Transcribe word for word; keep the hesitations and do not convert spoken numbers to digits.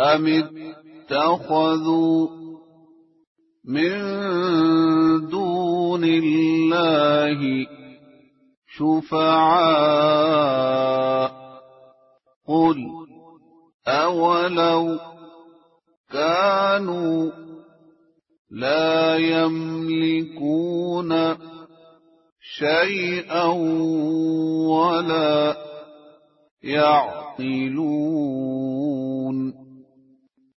أم اتخذوا من دون الله شفعاء قل أولو كانوا لا يملكون شيئا ولا يعقلون